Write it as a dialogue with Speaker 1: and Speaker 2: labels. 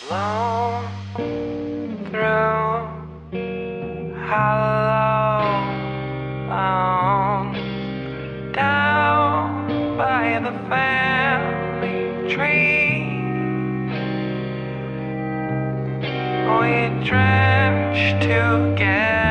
Speaker 1: Alone through hollow bounds down by the family tree. We drenched together.